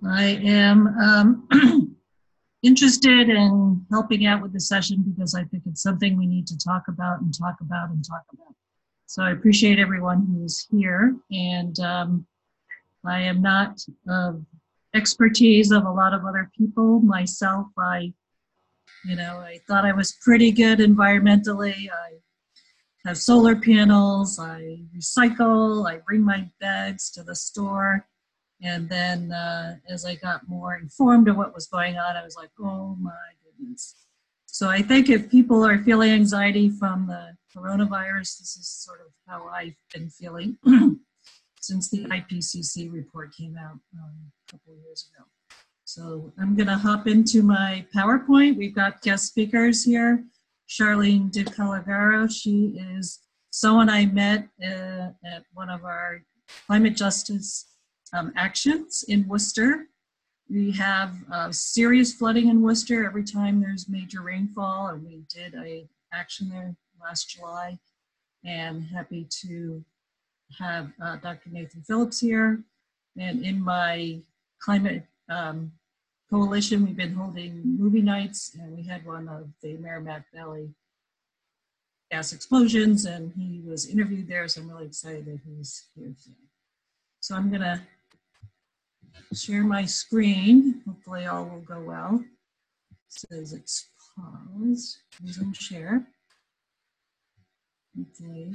I am interested in helping out with the session because I think it's something we need to talk about and talk about and talk about. So I appreciate everyone who's here, and I am not of expertise of a lot of other people. Myself, I thought I was pretty good environmentally. I have solar panels, I recycle, I bring my bags to the store. And then as I got more informed of what was going on, I was like, oh my goodness. So I think if people are feeling anxiety from the coronavirus, this is sort of how I've been feeling since the IPCC report came out a couple of years ago. So I'm going to hop into my PowerPoint. We've got guest speakers here. Charlene de Calagaro, she is someone I met at one of our climate justice actions in Worcester. We have serious flooding in Worcester every time there's major rainfall, and we did an action there last July. And happy to have Dr. Nathan Phillips here. And in my climate coalition, we've been holding movie nights, and we had one of the Merrimack Valley gas explosions, and he was interviewed there, so I'm really excited that he's here today. So I'm going to share my screen. Hopefully all will go well. It says it's paused. Resume share. Hopefully.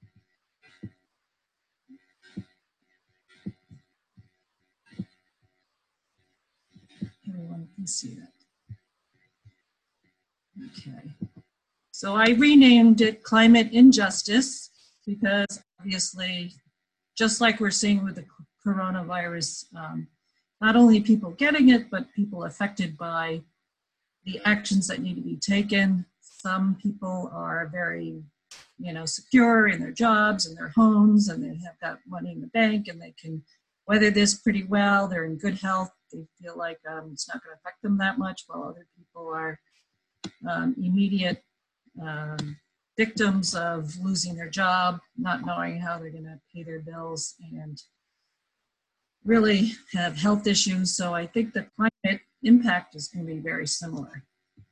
Everyone can see that. Okay. So I renamed it Climate Injustice because obviously, just like we're seeing with the coronavirus, not only people getting it, but people affected by the actions that need to be taken. Some people are very, secure in their jobs and their homes, and they have got money in the bank, and they can weather this pretty well. They're in good health. They feel like it's not going to affect them that much, while other people are immediate victims of losing their job, not knowing how they're going to pay their bills, and really have health issues. So I think the climate impact is going to be very similar.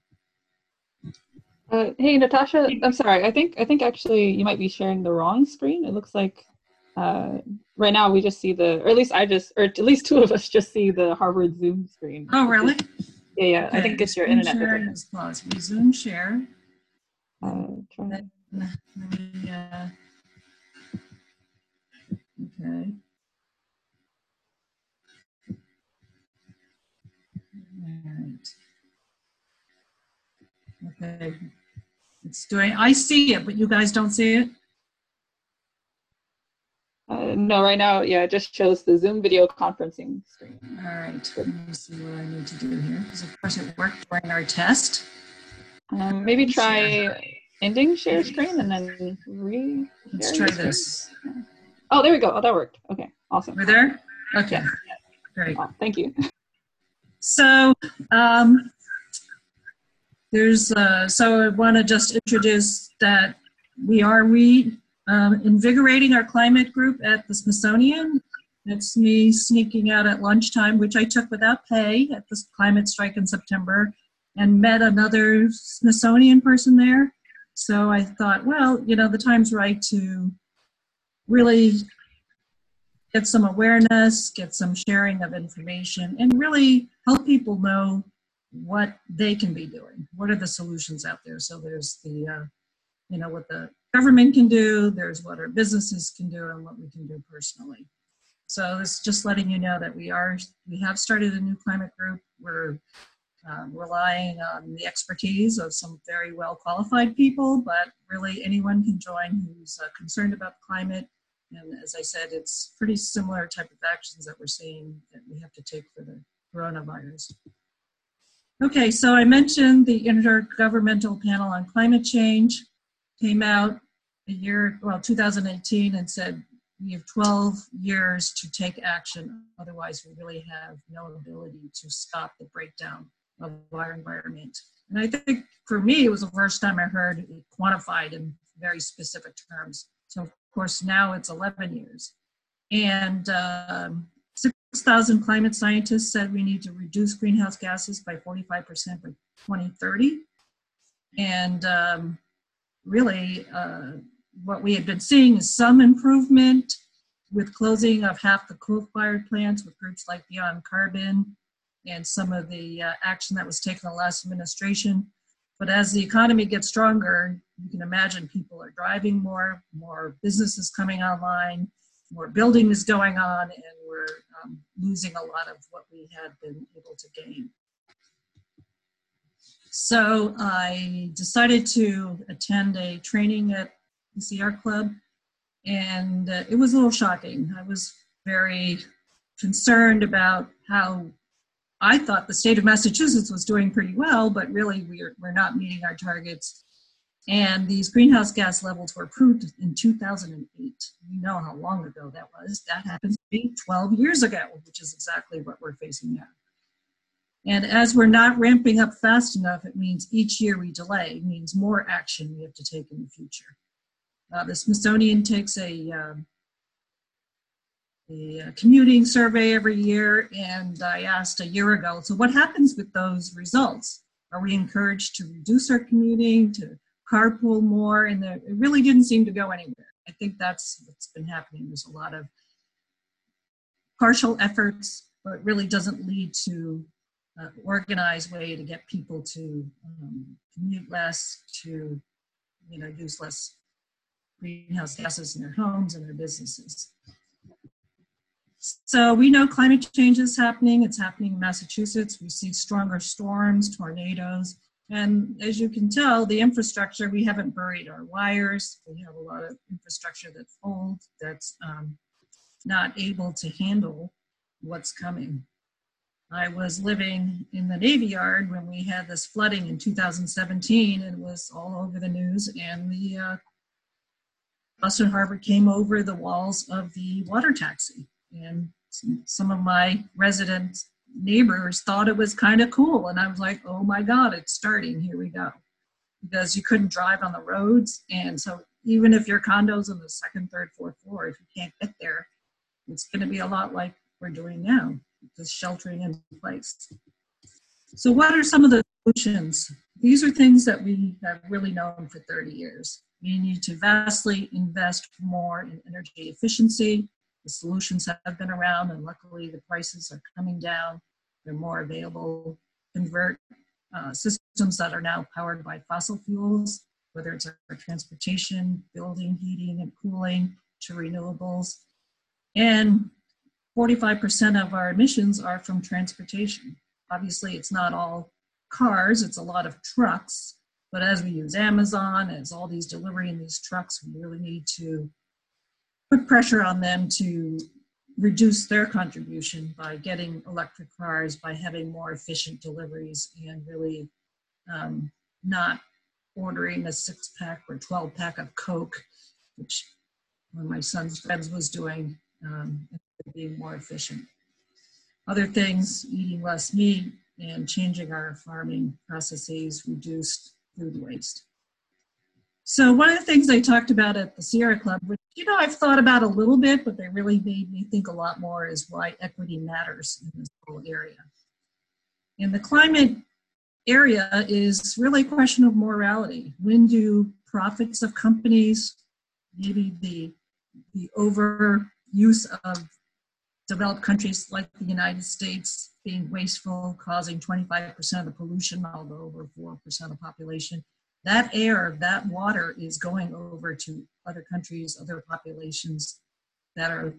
Hey, Natasha, I'm sorry. I think actually you might be sharing the wrong screen. It looks like right now we just see or at least two of us just see the Harvard Zoom screen. Oh, really? Yeah. Okay. I think it's your internet. Sharing is paused. Resume share. Okay. All right. Okay. It's doing, I see it, but you guys don't see it? No, right now, yeah, it just shows the Zoom video conferencing screen. All right, let me see what I need to do here, because of course it worked during our test. Maybe try ending share screen and then Let's try this. Oh, there we go. Oh, that worked. Okay, awesome. We're there? Okay, yeah. Great. Oh, thank you. So, so I want to just introduce that we are invigorating our climate group at the Smithsonian. It's me sneaking out at lunchtime, which I took without pay at this climate strike in September, and met another Smithsonian person there. So I thought, well, the time's right to really get some awareness, get some sharing of information, and really help people know what they can be doing. What are the solutions out there? So there's the, what the government can do, there's what our businesses can do, and what we can do personally. So this is just letting you know that we have started a new climate group. We're relying on the expertise of some very well qualified people, but really anyone can join who's concerned about the climate. And as I said, it's pretty similar type of actions that we're seeing that we have to take for the coronavirus. Okay, so I mentioned the Intergovernmental Panel on Climate Change came out 2018, and said we have 12 years to take action. Otherwise, we really have no ability to stop the breakdown of our environment. And I think for me, it was the first time I heard it quantified in very specific terms. So of course now it's 11 years. And 6,000 climate scientists said we need to reduce greenhouse gases by 45% by 2030. And really, what we had been seeing is some improvement with closing of half the coal-fired plants with groups like Beyond Carbon and some of the action that was taken in the last administration. But as the economy gets stronger, you can imagine people are driving more businesses coming online, more building is going on, and we're losing a lot of what we had been able to gain. So I decided to attend a training at the Sierra Club, and it was a little shocking. I was very concerned about how I thought the state of Massachusetts was doing pretty well, but really we're not meeting our targets. And these greenhouse gas levels were approved in 2008. You know how long ago that was. That happens to be 12 years ago, which is exactly what we're facing now. And as we're not ramping up fast enough, it means each year we delay, means more action we have to take in the future. The Smithsonian takes a commuting survey every year, and I asked a year ago, so what happens with those results? Are we encouraged to reduce our commuting, to carpool more? And it really didn't seem to go anywhere. I think that's what's been happening. There's a lot of partial efforts, but it really doesn't lead to an organized way to get people to commute less, to use less greenhouse gases in their homes and their businesses. So we know climate change is happening. It's happening in Massachusetts. We see stronger storms, tornadoes. And as you can tell, the infrastructure, we haven't buried our wires. We have a lot of infrastructure that's old, that's not able to handle what's coming. I was living in the Navy Yard when we had this flooding in 2017, and it was all over the news, and the Boston Harbor came over the walls of the water taxi. And some of my resident neighbors thought it was kind of cool. And I was like, oh my God, it's starting, here we go. Because you couldn't drive on the roads. And so even if your condo's on the second, third, fourth floor, if you can't get there, it's gonna be a lot like we're doing now, just sheltering in place. So what are some of the solutions? These are things that we have really known for 30 years. We need to vastly invest more in energy efficiency. The solutions have been around, and luckily the prices are coming down. They're more available. Convert systems that are now powered by fossil fuels, whether it's our transportation, building, heating, and cooling, to renewables. And 45% of our emissions are from transportation. Obviously, it's not all cars, it's a lot of trucks. But as we use Amazon, as all these delivery in these trucks, we really need to put pressure on them to reduce their contribution by getting electric cars, by having more efficient deliveries, and really not ordering a 6-pack or 12-pack of Coke, which one of my son's friends was doing, being more efficient. Other things, eating less meat and changing our farming processes, reduced food waste. So one of the things they talked about at the Sierra Club, which I've thought about a little bit, but they really made me think a lot more, is why equity matters in this whole area. In the climate area is really a question of morality. When do profits of companies, maybe the overuse of developed countries like the United States being wasteful, causing 25% of the pollution, although over 4% of the population, that air, that water is going over to other countries, other populations that are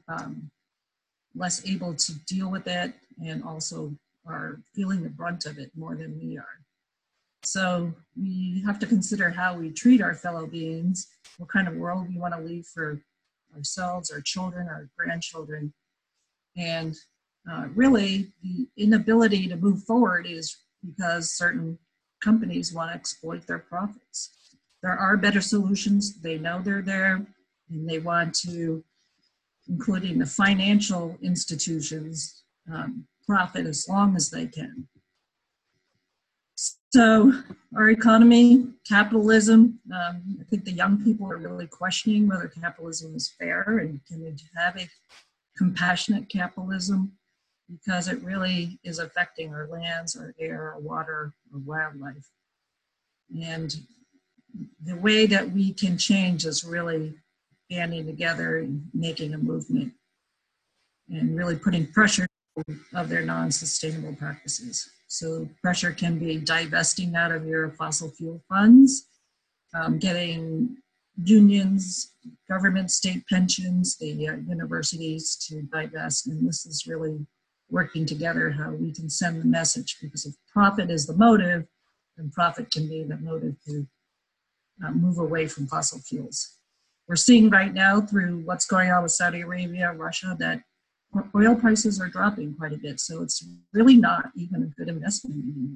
less able to deal with it and also are feeling the brunt of it more than we are. So we have to consider how we treat our fellow beings, what kind of world we want to leave for ourselves, our children, our grandchildren. And really the inability to move forward is because certain companies want to exploit their profits. There are better solutions. They know they're there, and they want to, including the financial institutions, profit as long as they can. So our economy, capitalism, I think the young people are really questioning whether capitalism is fair and can we have a compassionate capitalism. because it really is affecting our lands, our air, our water, our wildlife. And the way that we can change is really banding together and making a movement and really putting pressure of their non-sustainable practices. So pressure can be divesting out of your fossil fuel funds, getting unions, government, state pensions, the universities to divest. And this is really working together how we can send the message, because if profit is the motive, then profit can be the motive to move away from fossil fuels. We're seeing right now through what's going on with Saudi Arabia, Russia, that oil prices are dropping quite a bit. So it's really not even a good investment anymore.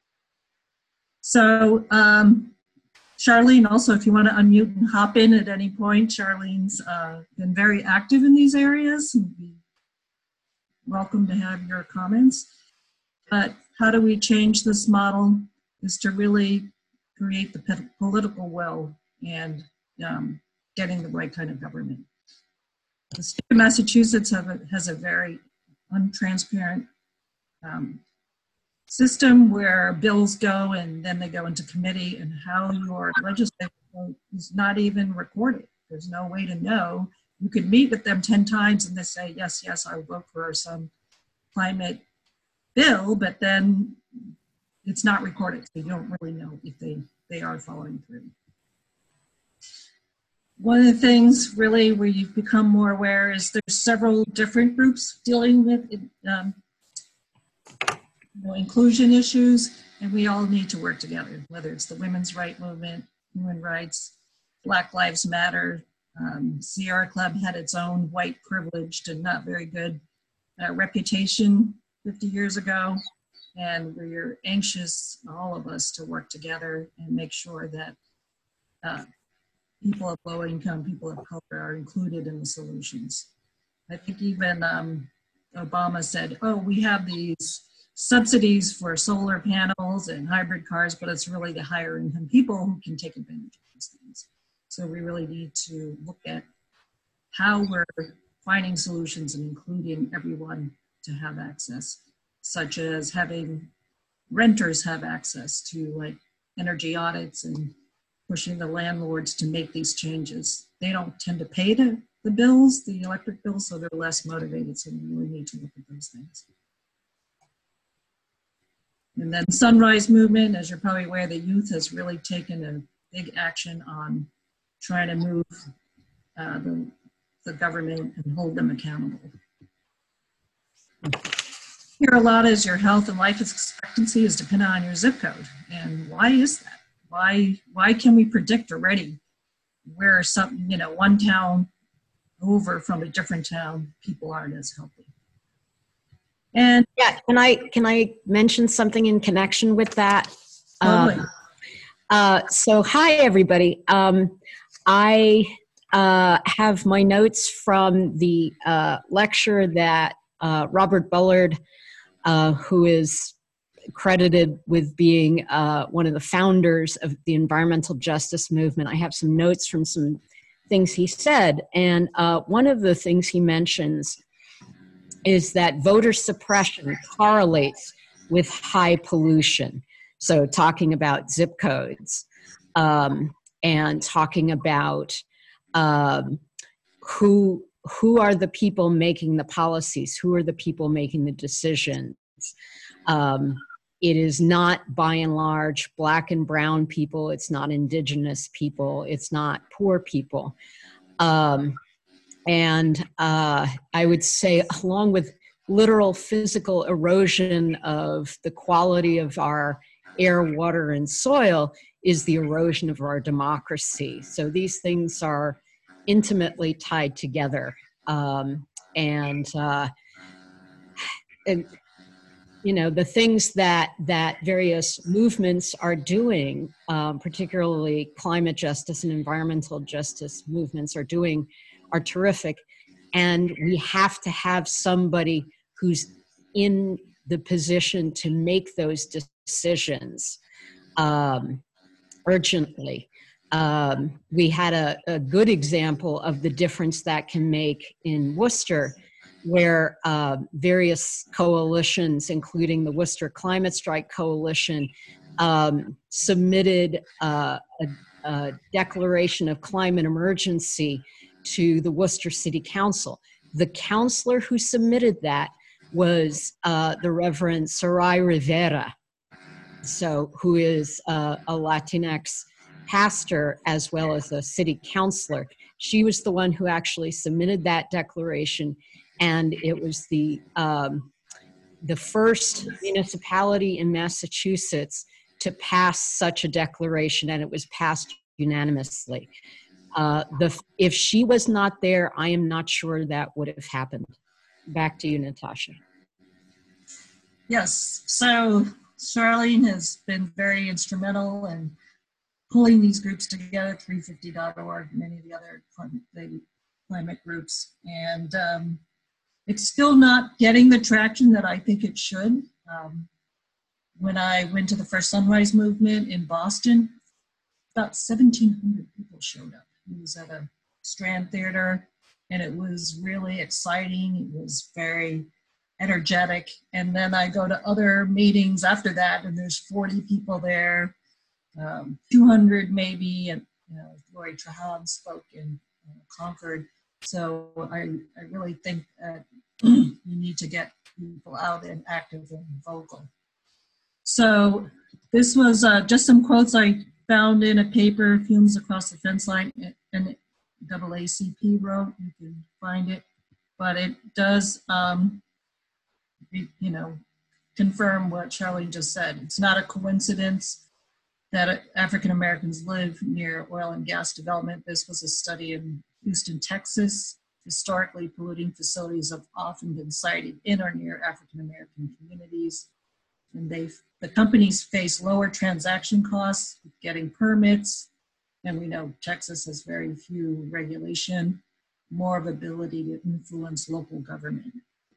So Charlene, also, if you want to unmute and hop in at any point, Charlene's been very active in these areas. And be welcome to have your comments. But how do we change this model is to really create the political will and getting the right kind of government. The state of Massachusetts has a very untransparent system where bills go and then they go into committee, and how your legislative vote is not even recorded. There's no way to know. You could meet with them 10 times and they say, yes, yes, I'll vote for some climate bill, but then it's not recorded. So you don't really know if they are following through. One of the things really where you've become more aware is there's several different groups dealing with inclusion issues, and we all need to work together, whether it's the women's rights movement, human rights, Black Lives Matter. Sierra Club had its own white privileged and not very good reputation 50 years ago, and we're anxious, all of us, to work together and make sure that people of low income, people of color are included in the solutions. I think even Obama said, oh, we have these subsidies for solar panels and hybrid cars, but it's really the higher income people who can take advantage of these things. So we really need to look at how we're finding solutions and including everyone to have access, such as having renters have access to like energy audits and pushing the landlords to make these changes. They don't tend to pay the bills, the electric bills, so they're less motivated. So we really need to look at those things. And then Sunrise Movement, as you're probably aware, the youth has really taken a big action on trying to move the government and hold them accountable. Here a lot is your health and life expectancy is dependent on your zip code. And why is that? Why can we predict already where some, one town over from a different town, people aren't as healthy? And yeah, can I mention something in connection with that? Totally. So hi everybody. I have my notes from the lecture that Robert Bullard, who is credited with being one of the founders of the environmental justice movement. I have some notes from some things he said, and one of the things he mentions is that voter suppression correlates with high pollution. So talking about zip codes and talking about who are the people making the policies, who are the people making the decisions. It is not, by and large, Black and brown people. It's not indigenous people. It's not poor people. And I would say, along with literal physical erosion of the quality of our air, water, and soil, is the erosion of our democracy. So these things are intimately tied together. The things that various movements are doing, particularly climate justice and environmental justice movements are doing, are terrific. And we have to have somebody who's in the position to make those decisions urgently. We had a good example of the difference that can make in Worcester, where various coalitions, including the Worcester Climate Strike Coalition, submitted a declaration of climate emergency to the Worcester City Council. The counselor who submitted that was the Reverend Sarai Rivera, who is a Latinx pastor as well as a city councilor. She was the one who actually submitted that declaration, and it was the first municipality in Massachusetts to pass such a declaration, and it was passed unanimously. If she was not there, I am not sure that would have happened. Back to you, Natasha. Yes, so Charlene has been very instrumental in pulling these groups together, 350.org, many of the other climate groups. And it's still not getting the traction that I think it should. When I went to the first Sunrise Movement in Boston, about 1,700 people showed up. It was at a Strand Theater, and it was really exciting. It was very energetic. And then I go to other meetings after that, and there's 40 people there, 200 maybe, and Lori Trahan spoke in Concord. So I really think that you need to get people out and active and vocal. So this was just some quotes I found in a paper, Fumes Across the Fence Line, and AACP wrote. You can find it, but it does, confirm what Charlene just said. It's not a coincidence that African Americans live near oil and gas development. This was a study in Houston, Texas. Historically, polluting facilities have often been sited in or near African American communities. And the companies face lower transaction costs with getting permits. And we know Texas has very few regulation, more of ability to influence local government.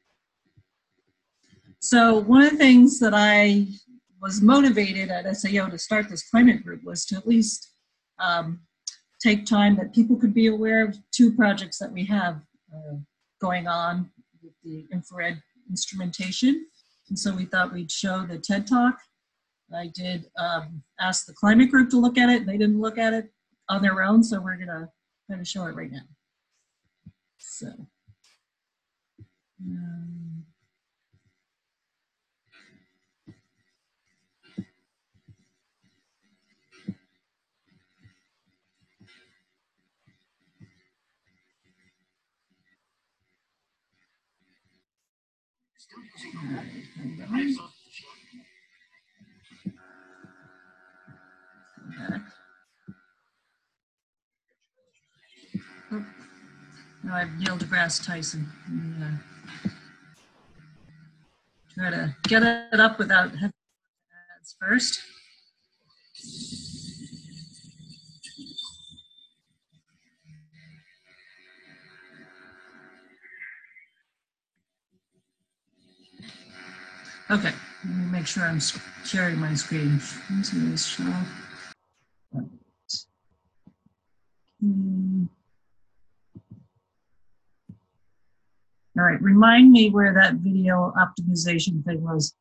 So one of the things that I was motivated at SAO to start this climate group was to at least take time that people could be aware of two projects that we have going on with the infrared instrumentation. And so we thought we'd show the TED Talk. I did ask the climate group to look at it, and they didn't look at it on their own, so we're gonna kind of show it right now. So. Now I have Neil deGrasse Tyson. Try to get it up without having ads first. Okay, let me make sure I'm sharing my screen. Let's see this show. All right, remind me where that video optimization thing was.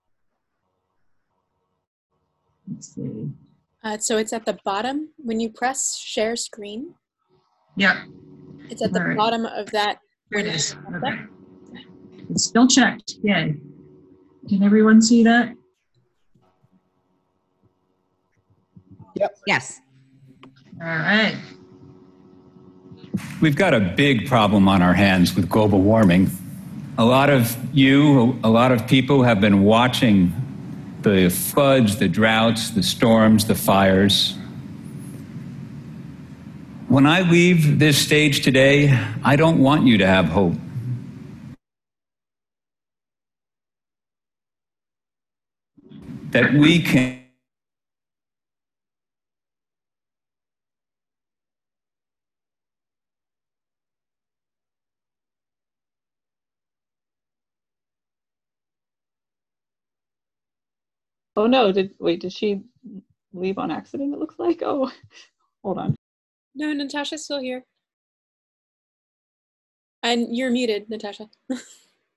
Let's see. So it's at the bottom when you press share screen. Yeah. It's at the bottom of that. There it is. Okay. It's still checked. Yay. Can everyone see that? Yep. Yes. All right. We've got a big problem on our hands with global warming. A lot of people have been watching the floods, the droughts, the storms, the fires. When I leave this stage today, I don't want you to have hope. That we can Oh no, did she leave on accident, it looks like? Oh, hold on. No, Natasha's still here. And you're muted, Natasha.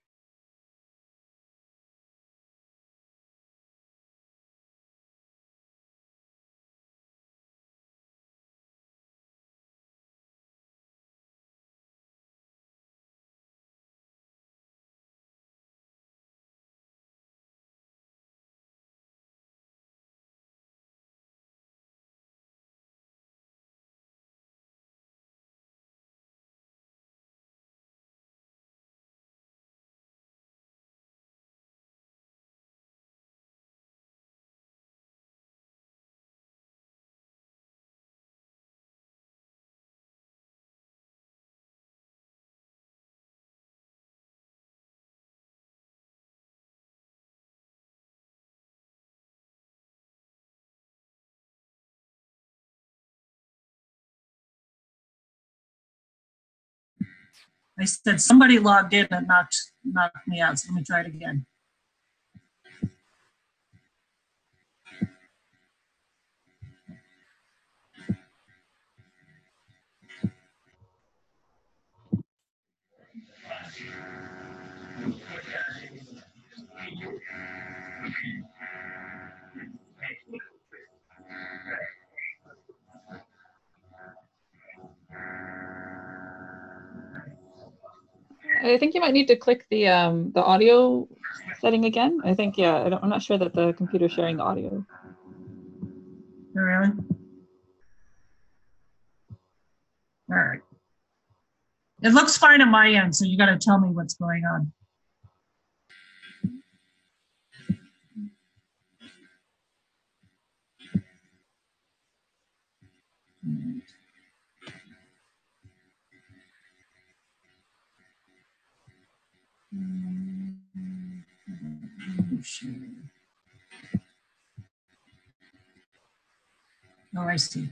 I said somebody logged in and knocked me out. So let me try it again. I think you might need to click the audio setting again. I think, yeah, I'm not sure that the computer's sharing the audio. Oh, really? All right. It looks fine on my end, so you got to tell me what's going on. Oh, I see.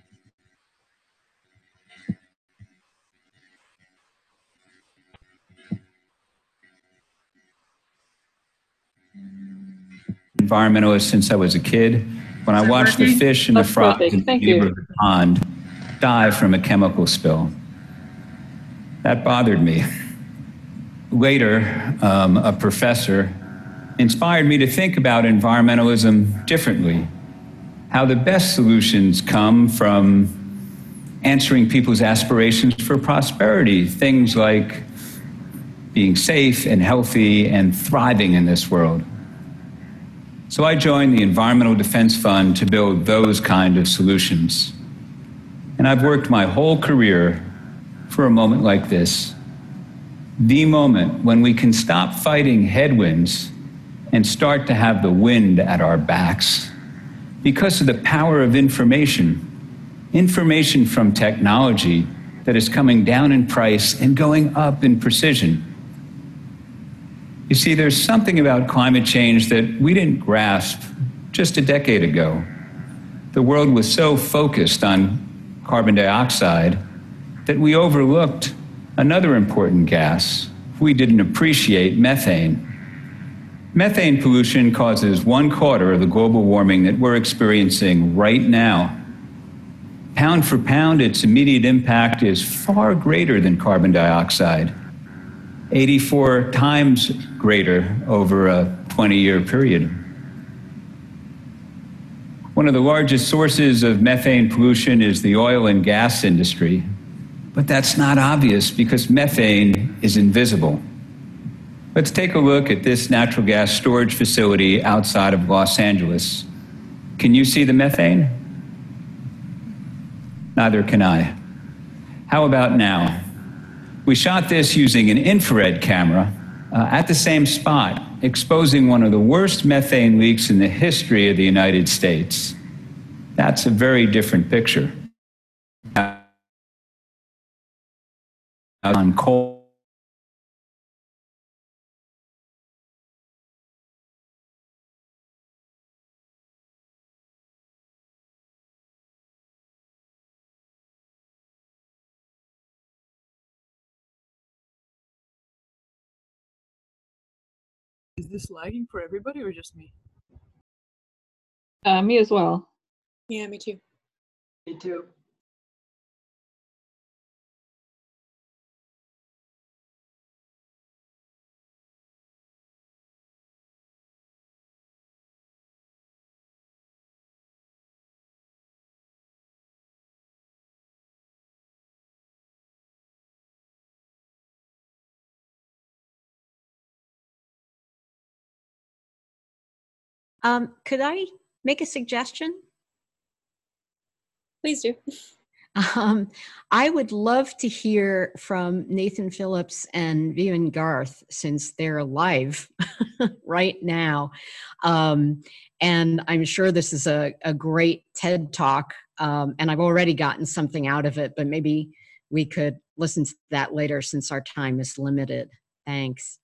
Environmentalist since I was a kid. When I Is it watched the working? fish and the That's frogs perfect. in the Thank you. neighborhood pond die from a chemical spill, that bothered me. Later, a professor inspired me to think about environmentalism differently, how the best solutions come from answering people's aspirations for prosperity, things like being safe and healthy and thriving in this world. So I joined the Environmental Defense Fund to build those kind of solutions. And I've worked my whole career for a moment like this, the moment when we can stop fighting headwinds and start to have the wind at our backs because of the power of information from technology that is coming down in price and going up in precision. You see, there's something about climate change that we didn't grasp just a decade ago. The world was so focused on carbon dioxide that we overlooked another important gas. We didn't appreciate methane. Methane pollution causes 1/4 of the global warming that we're experiencing right now. Pound for pound, its immediate impact is far greater than carbon dioxide, 84 times greater over a 20-year period. One of the largest sources of methane pollution is the oil and gas industry, but that's not obvious because methane is invisible. Let's take a look at this natural gas storage facility outside of Los Angeles. Can you see the methane? Neither can I. How about now? We shot this using an infrared camera at the same spot, exposing one of the worst methane leaks in the history of the United States. That's a very different picture. On coal. Is this lagging for everybody or just me? Me as well. Yeah, me too. Me too. Could I make a suggestion? Please do. I would love to hear from Nathan Phillips and Vivian Garth since they're live right now. And I'm sure this is a great TED Talk, and I've already gotten something out of it, but maybe we could listen to that later since our time is limited. Thanks.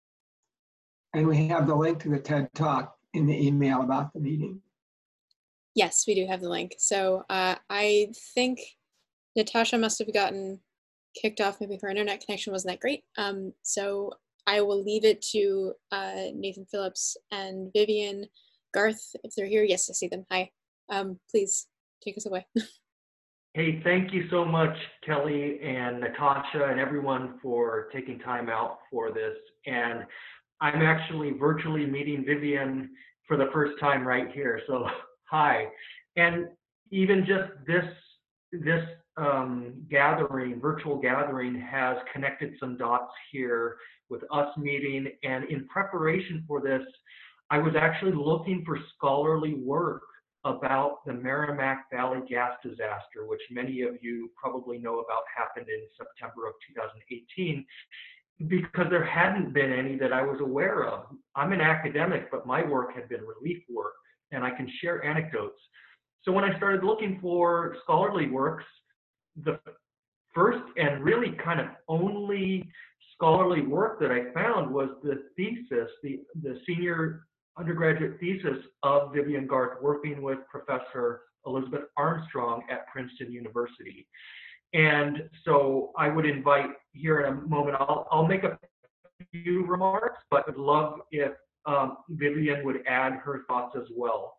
And we have the link to the TED Talk in the email about the meeting. Yes, we do have the link. So I think Natasha must have gotten kicked off. Maybe her internet connection wasn't that great. So I will leave it to Nathan Phillips and Vivian, Garth, if they're here. Yes, I see them. Hi. Please take us away. Hey, thank you so much, Kelly and Natasha and everyone for taking time out for this. And I'm actually virtually meeting Vivian for the first time right here. So hi. And even just this gathering, virtual gathering, has connected some dots here with us meeting. And in preparation for this, I was actually looking for scholarly work about the Merrimack Valley gas disaster, which many of you probably know about, happened in September of 2018, because there hadn't been any that I was aware of. I'm an academic, but my work had been relief work, and I can share anecdotes. So when I started looking for scholarly works, the first and really kind of only scholarly work that I found was the thesis, the senior undergraduate thesis of Vivian Garth, working with Professor Elizabeth Armstrong at Princeton University. And so I would invite here in a moment, I'll make a few remarks, but would love if Vivian would add her thoughts as well.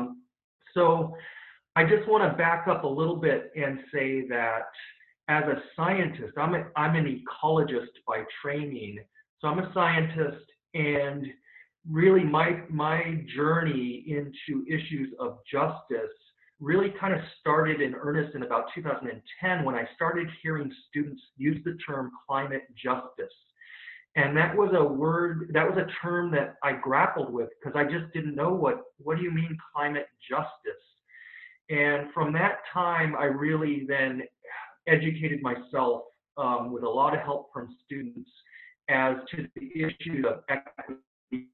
So I just want to back up a little bit and say that as a scientist, I'm an ecologist by training. So I'm a scientist, and really my journey into issues of justice really kind of started in earnest in about 2010, when I started hearing students use the term climate justice. And that was a term that I grappled with, because I just didn't know what do you mean climate justice? And from that time, I really then educated myself with a lot of help from students as to the issues of equity,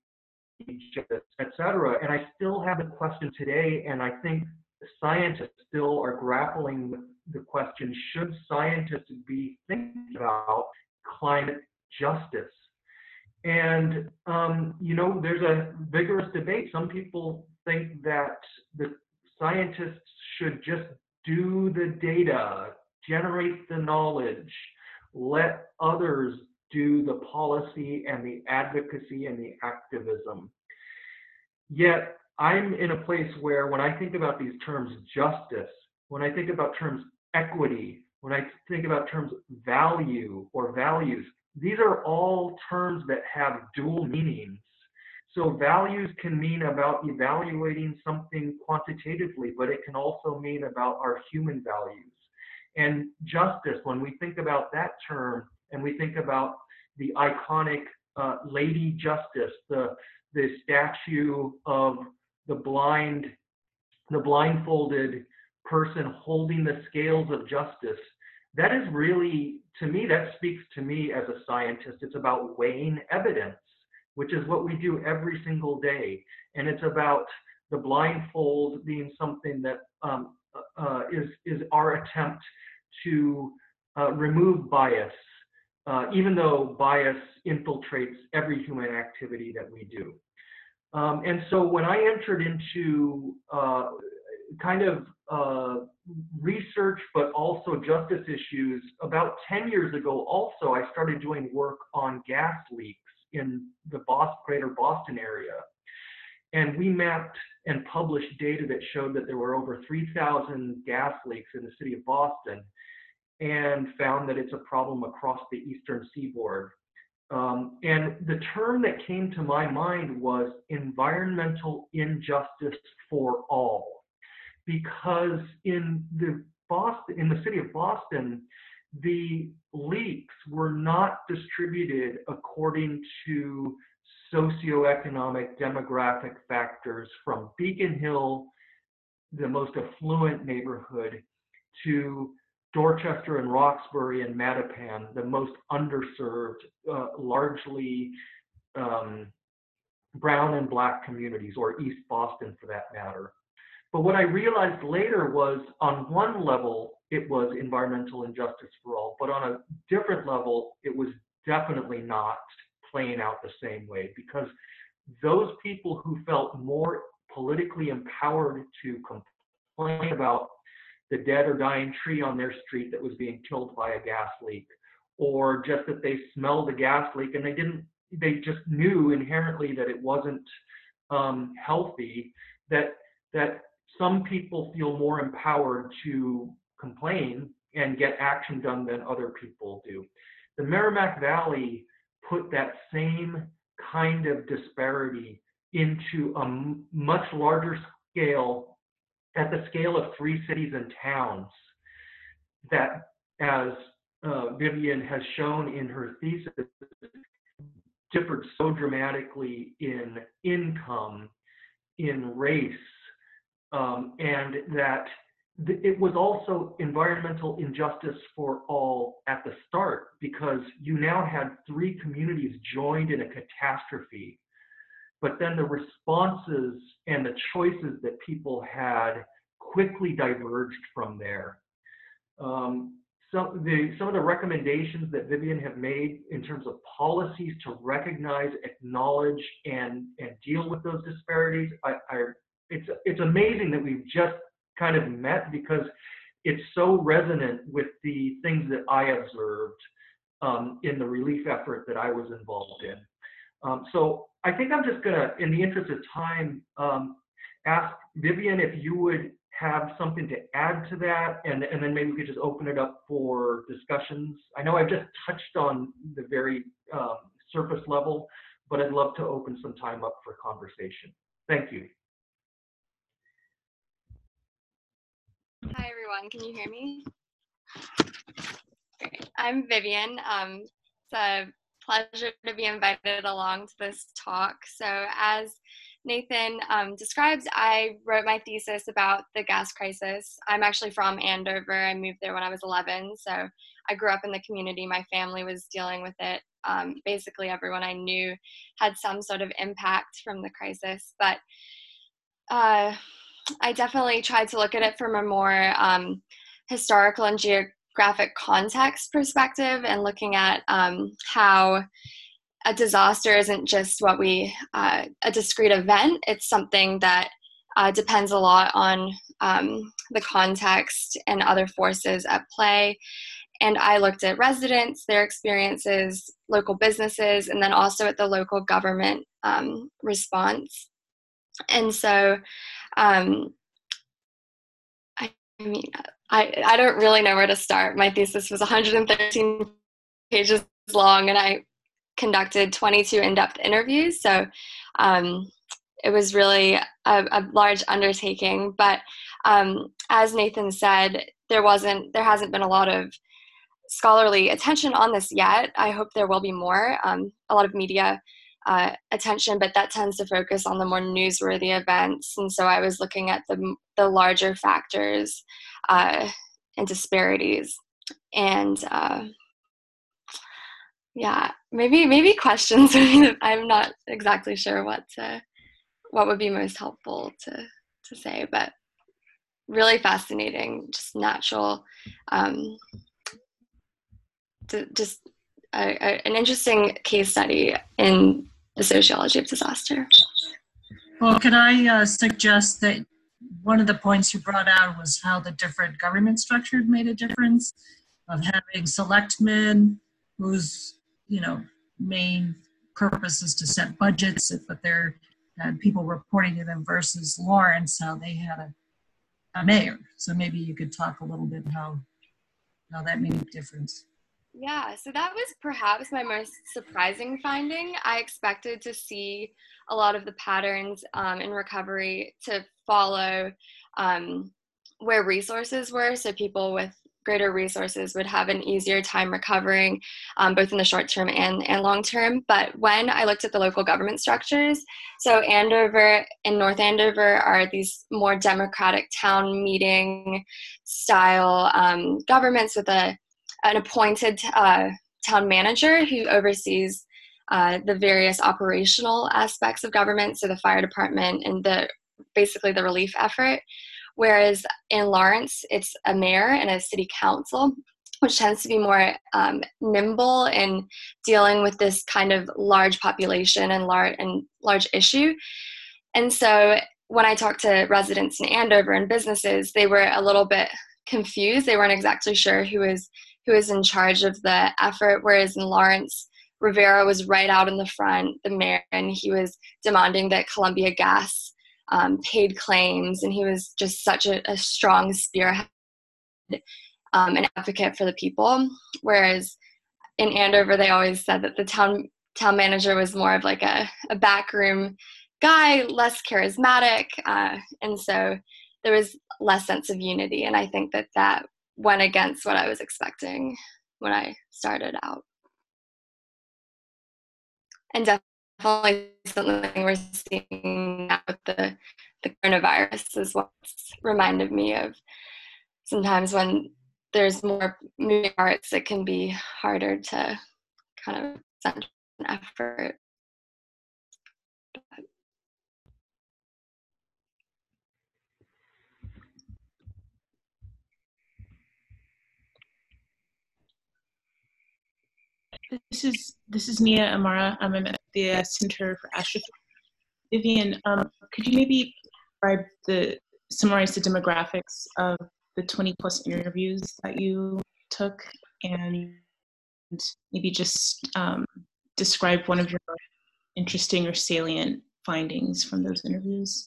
et cetera. And I still have the question today, and I think scientists still are grappling with the question, should scientists be thinking about climate justice? And, there's a vigorous debate. Some people think that the scientists should just do the data, generate the knowledge, let others do the policy and the advocacy and the activism. Yet I'm in a place where when I think about these terms justice, when I think about terms equity, when I think about terms value or values, these are all terms that have dual meanings. So values can mean about evaluating something quantitatively, but it can also mean about our human values. And justice, when we think about that term and we think about the iconic Lady Justice, the statue of the blindfolded person holding the scales of justice, that is really, to me, that speaks to me as a scientist. It's about weighing evidence, which is what we do every single day. And it's about the blindfold being something that is our attempt to remove bias, even though bias infiltrates every human activity that we do. And so when I entered into research, but also justice issues, about 10 years ago also, I started doing work on gas leaks in the greater Boston area. And we mapped and published data that showed that there were over 3,000 gas leaks in the city of Boston, and found that it's a problem across the eastern seaboard. And the term that came to my mind was environmental injustice for all, because in the city of Boston, the leaks were not distributed according to socioeconomic demographic factors from Beacon Hill, the most affluent neighborhood, to Dorchester and Roxbury and Mattapan, the most underserved, largely brown and black communities, or East Boston for that matter. But what I realized later was, on one level, it was environmental injustice for all, but on a different level, it was definitely not playing out the same way, because those people who felt more politically empowered to complain about the dead or dying tree on their street that was being killed by a gas leak, or just that they smelled the gas leak and they just knew inherently that it wasn't healthy, that some people feel more empowered to complain and get action done than other people do. The Merrimack Valley put that same kind of disparity into a much larger scale, at the scale of 3 cities and towns, that, as Vivian has shown in her thesis, differed so dramatically in income, in race, and that it was also environmental injustice for all at the start, because you now had 3 communities joined in a catastrophe, but then the responses and the choices that people had quickly diverged from there. Some of the recommendations that Vivian have made in terms of policies to recognize, acknowledge, and deal with those disparities, it's amazing that we've just kind of met, because it's so resonant with the things that I observed in the relief effort that I was involved in. So I think I'm just gonna, in the interest of time, ask Vivian if you would have something to add to that, and then maybe we could just open it up for discussions. I know I've just touched on the very surface level, but I'd love to open some time up for conversation. Thank you. Hi, everyone. Can you hear me? Great. I'm Vivian. It's a pleasure to be invited along to this talk. So as Nathan describes, I wrote my thesis about the gas crisis. I'm actually from Andover. I moved there when I was 11. So I grew up in the community. My family was dealing with it. Basically, everyone I knew had some sort of impact from the crisis. But I definitely tried to look at it from a more historical and geographic context perspective, and looking at how a disaster isn't just a discrete event. It's something that depends a lot on the context and other forces at play. And I looked at residents, their experiences, local businesses, and then also at the local government response. And so, I mean, I don't really know where to start. My thesis was 113 pages long, and I conducted 22 in-depth interviews. So it was really a large undertaking. But as Nathan said, there hasn't been a lot of scholarly attention on this yet. I hope there will be more, a lot of media attention, but that tends to focus on the more newsworthy events. And so I was looking at the larger factors and disparities. And yeah, maybe questions. I'm not exactly sure what would be most helpful to say, but really fascinating, just natural, just an interesting case study in the sociology of disaster. Well, can I suggest that one of the points you brought out was how the different government structures made a difference, of having selectmen whose main purpose is to set budgets, but they're people reporting to them, versus Lawrence, how they had a mayor. So maybe you could talk a little bit how that made a difference. Yeah, so that was perhaps my most surprising finding. I expected to see a lot of the patterns in recovery to follow where resources were, so people with greater resources would have an easier time recovering, both in the short term and long term. But when I looked at the local government structures, so Andover and North Andover are these more democratic town meeting style governments with an appointed town manager who oversees the various operational aspects of government, so the fire department and basically the relief effort. Whereas in Lawrence, it's a mayor and a city council, which tends to be more nimble in dealing with this kind of large population and large issue. And so when I talked to residents in Andover and businesses, they were a little bit confused. They weren't exactly sure who was in charge of the effort, whereas in Lawrence, Rivera was right out in the front, the mayor, and he was demanding that Columbia Gas paid claims, and he was just such a strong spearhead, an advocate for the people. Whereas in Andover, they always said that the town manager was more of like a backroom guy, less charismatic, and so there was less sense of unity. And I think that went against what I was expecting when I started out. And definitely something we're seeing now with the coronavirus is what's reminded me of sometimes when there's more moving parts, it can be harder to kind of center an effort. This is Mia Amara. I'm at the Center for Astrophysics. Vivian, could you maybe summarize the demographics of the 20 plus interviews that you took, and maybe just describe one of your interesting or salient findings from those interviews?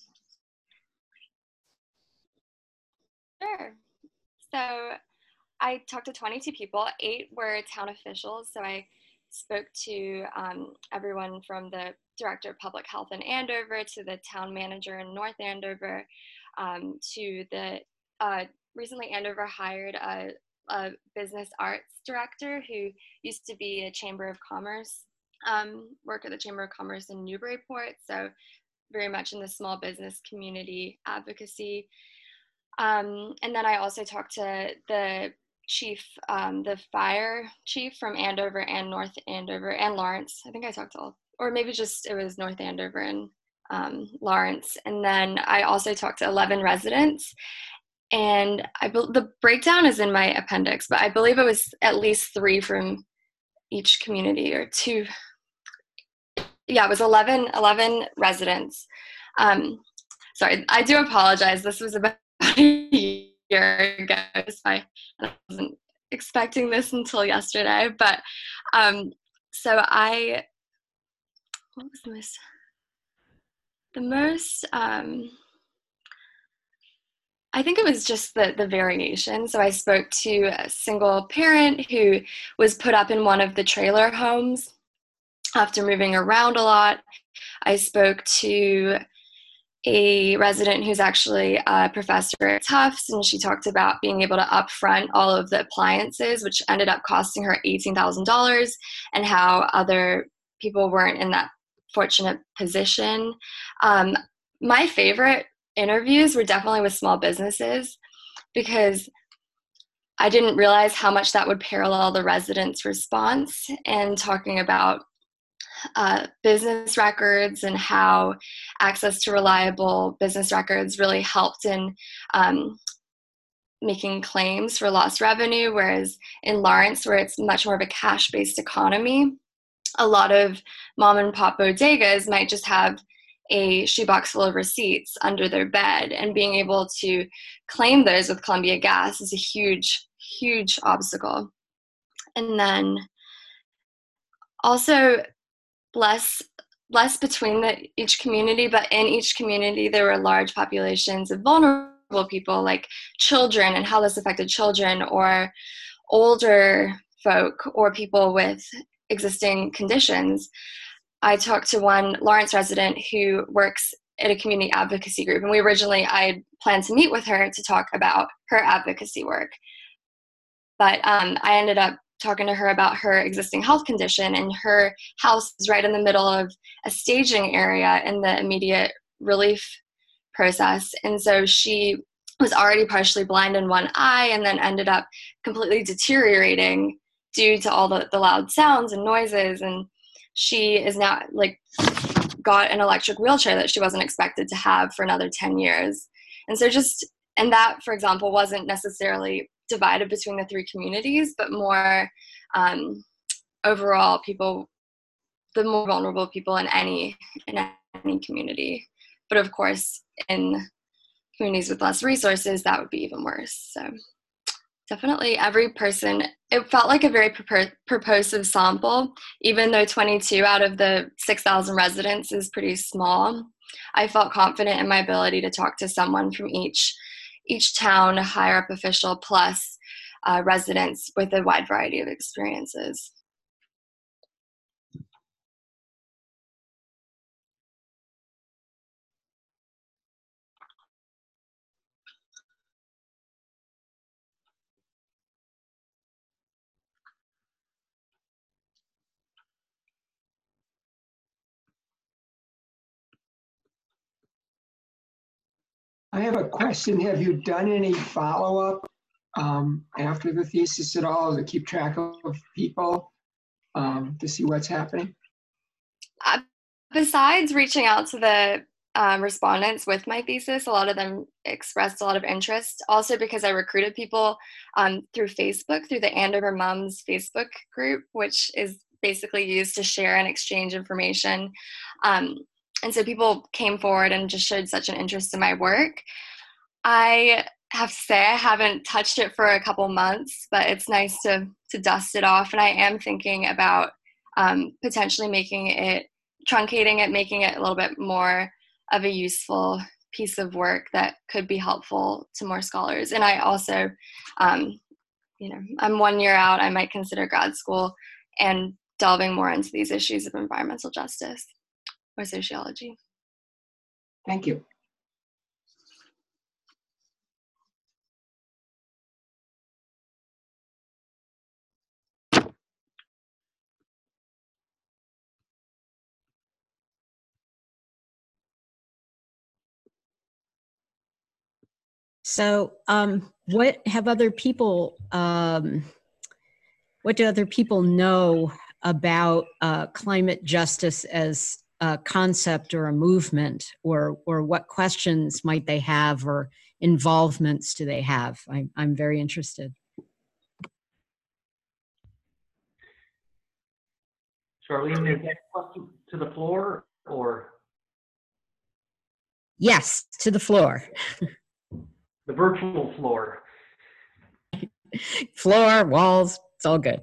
Sure. So I talked to 22 people. 8 were town officials. So I spoke to everyone from the director of public health in Andover to the town manager in North Andover, to the recently Andover hired a business arts director who used to be a Chamber of Commerce, work at the Chamber of Commerce in Newburyport. So very much in the small business community advocacy. And then I also talked to the chief, the fire chief from Andover and North Andover and Lawrence. I think I talked to all, or maybe just it was North Andover and Lawrence. And then I also talked to 11 residents. And the breakdown is in my appendix, but I believe it was at least 3 from each community, or 2. Yeah, it was 11 residents. Sorry, I do apologize. This was about a year ago, so I wasn't expecting this until yesterday. But so what was the most? I think it was just the variation. So I spoke to a single parent who was put up in one of the trailer homes after moving around a lot. I spoke to a resident who's actually a professor at Tufts, and she talked about being able to upfront all of the appliances, which ended up costing her $18,000, and how other people weren't in that fortunate position. My favorite interviews were definitely with small businesses, because I didn't realize how much that would parallel the residents' response, and talking about business records and how access to reliable business records really helped in making claims for lost revenue, whereas in Lawrence, where it's much more of a cash-based economy, a lot of mom and pop bodegas might just have a shoebox full of receipts under their bed, and being able to claim those with Columbia Gas is a huge, huge obstacle. And then also less between each community, but in each community there were large populations of vulnerable people, like children, and how this affected children, or older folk, or people with existing conditions. I talked to one Lawrence resident who works at a community advocacy group, and I planned to meet with her to talk about her advocacy work. But I ended up talking to her about her existing health condition, and her house is right in the middle of a staging area in the immediate relief process. And so she was already partially blind in one eye, and then ended up completely deteriorating due to all the loud sounds and noises. And she is now got an electric wheelchair that she wasn't expected to have for another 10 years. And so and that, for example, wasn't necessarily divided between the 3 communities, but more overall, the more vulnerable people in any community But of course, in communities with less resources, that would be even worse. So definitely every person, it felt like a very purposive sample, even though 22 out of the 6,000 residents is pretty small. I felt confident in my ability to talk to someone from each town, higher up official, plus residents with a wide variety of experiences. I have a question. Have you done any follow-up after the thesis at all to keep track of people to see what's happening? Besides reaching out to the respondents with my thesis, a lot of them expressed a lot of interest. Also because I recruited people through Facebook, through the Andover Mums Facebook group, which is basically used to share and exchange information. And so people came forward and just showed such an interest in my work. I have to say I haven't touched it for a couple months, but it's nice to dust it off. And I am thinking about potentially truncating it, making it a little bit more of a useful piece of work that could be helpful to more scholars. And I also, I'm 1 year out, I might consider grad school and delving more into these issues of environmental justice or sociology. Thank you. So, what do other people know about climate justice as a concept or a movement, or what questions might they have, or involvements do they have? I'm very interested. Charlene, is that question to the floor or? Yes, to the floor. The virtual floor. Floor, walls, it's all good.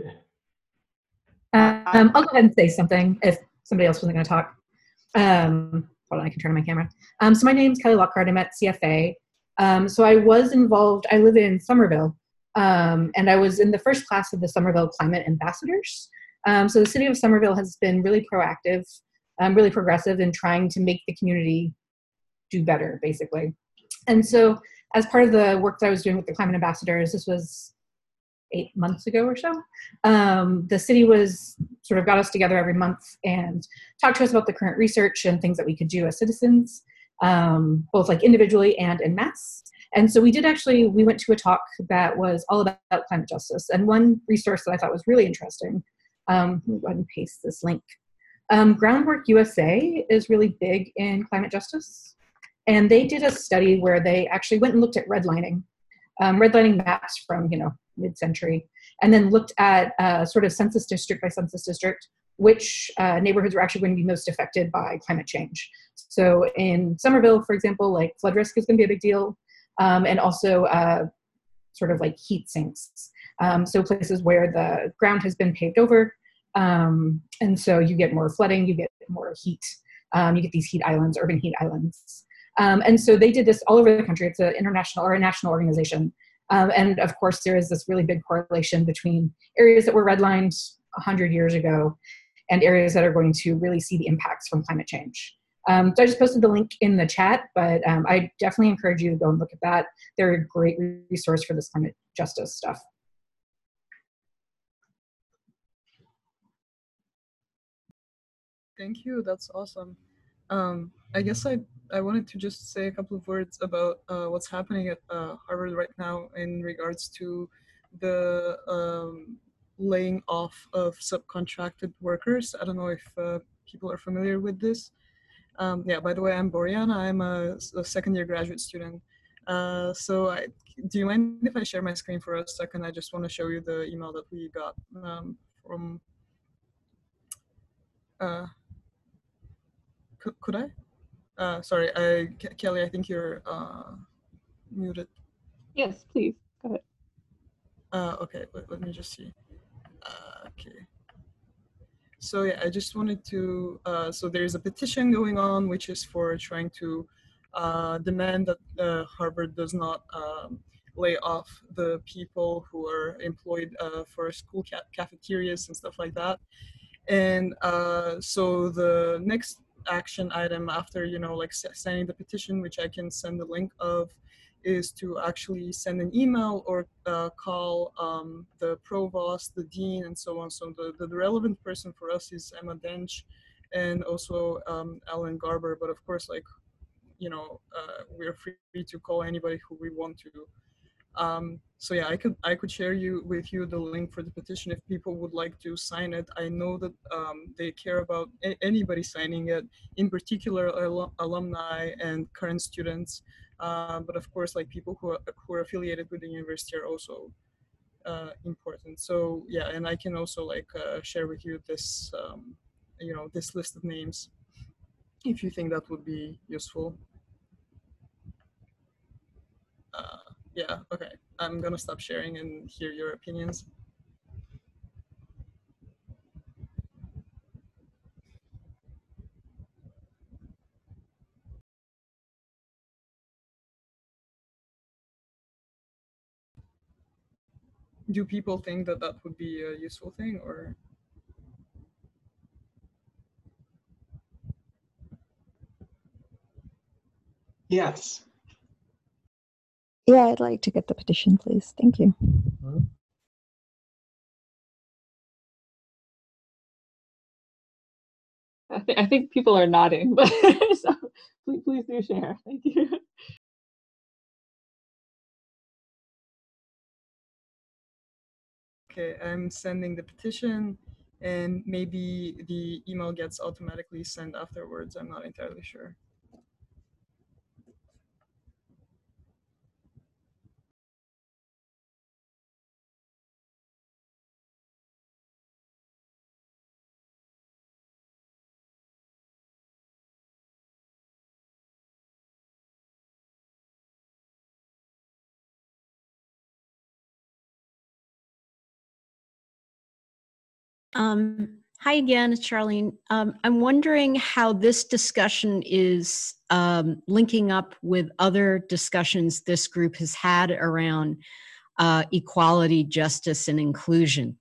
I'll go ahead and say something if somebody else wasn't going to talk. Hold on, I can turn on my camera. So my name's Kelly Lockhart. I'm at CFA. So I was involved, I live in Somerville, and I was in the first class of the Somerville Climate Ambassadors. So the city of Somerville has been really proactive, really progressive in trying to make the community do better, basically. And so as part of the work that I was doing with the Climate Ambassadors, this was 8 months ago or so, the city was sort of got us together every month and talked to us about the current research and things that we could do as citizens, both like individually and en masse. And so we went to a talk that was all about climate justice. And one resource that I thought was really interesting, let me go ahead and paste this link. Groundwork USA is really big in climate justice. And they did a study where they actually went and looked at redlining maps from, mid-century, and then looked at sort of census district by census district, which neighborhoods were actually going to be most affected by climate change. So in Somerville, for example, like flood risk is going to be a big deal, and also sort of like heat sinks. So places where the ground has been paved over, and so you get more flooding, you get more heat, you get these heat islands, urban heat islands. And so they did this all over the country. It's an international or a national organization. And of course, there is this really big correlation between areas that were redlined 100 years ago and areas that are going to really see the impacts from climate change. So I just posted the link in the chat, but I definitely encourage you to go and look at that. They're a great resource for this climate justice stuff. Thank you. That's awesome. I guess I wanted to just say a couple of words about what's happening at Harvard right now in regards to the laying off of subcontracted workers. I don't know if people are familiar with this. Yeah, by the way, I'm Boriana. I'm a second-year graduate student. Do you mind if I share my screen for a second? I just want to show you the email that we got from... could I? Sorry, Kelly, I think you're muted. Yes, please. Go ahead. Okay, let me just see. Okay. So yeah, I just wanted to, so there's a petition going on, which is for trying to demand that Harvard does not lay off the people who are employed for school cafeterias and stuff like that. And so the next action item after, you know, like signing the petition, which I can send the link of, is to actually send an email or call the provost, the dean, and so on. So the relevant person for us is Emma Dench and also Alan Garber. But of course, like, you know, we're free to call anybody who we want to. So yeah, I could share with you the link for the petition if people would like to sign it. I know that they care about anybody signing it, in particular alumni and current students. But of course, like people who are affiliated with the university are also important. So yeah, and I can also like share with you this, you know, this list of names if you think that would be useful. Yeah, okay. I'm gonna stop sharing and hear your opinions. Do people think that that would be a useful thing, or? Yes. Yeah, I'd like to get the petition, please. Thank you. I think people are nodding, but so please do share. Thank you. Okay, I'm sending the petition, and maybe the email gets automatically sent afterwards. I'm not entirely sure. Hi again, it's Charlene. I'm wondering how this discussion is linking up with other discussions this group has had around equality, justice, and inclusion.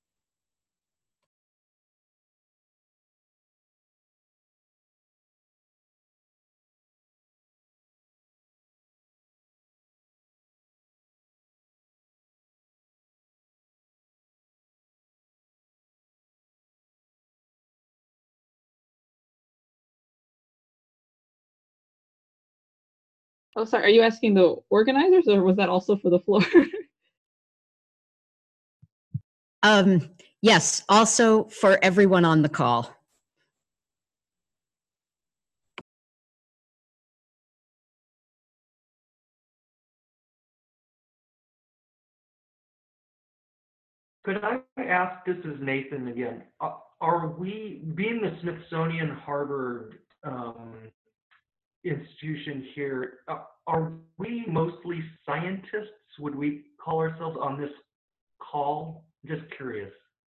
Oh, sorry. Are you asking the organizers, or was that also for the floor? Yes, also for everyone on the call. Could I ask, this is Nathan again, are we, being the Smithsonian Harvard institution here, are we mostly scientists? Would we call ourselves on this call? Just curious.